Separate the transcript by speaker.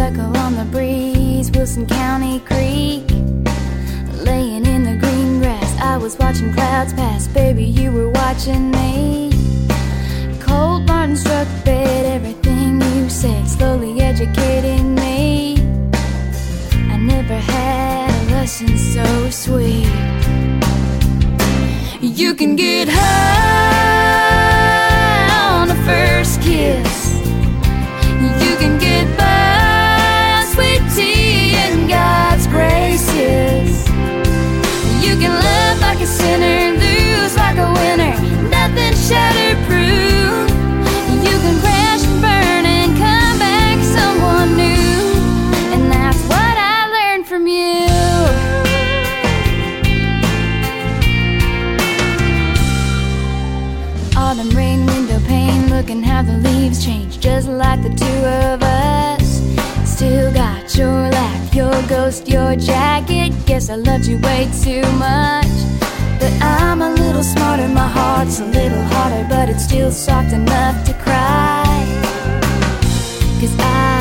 Speaker 1: honeysuckle on the breeze, Wilson County Creek. Laying in the green grass, I was watching clouds pass. Baby, you were watching me. Cold Martin struck bed, everything you said slowly educating me. I never had a lesson so sweet. You can get high on a first kiss. You can get by on sweet tea and God's graces. You can love like a sinner, lose like a winner, nothing shatterproof. You can crash and burn and come back someone new, and that's what I learned from you. Autumn rain, window pane, looking how the leaves change, just like the two of us. Still got your laugh, your ghost, your jacket. Guess I loved you way too much. But I'm a little smarter, my heart's a little harder, but it's still soft enough to cry. 'Cause I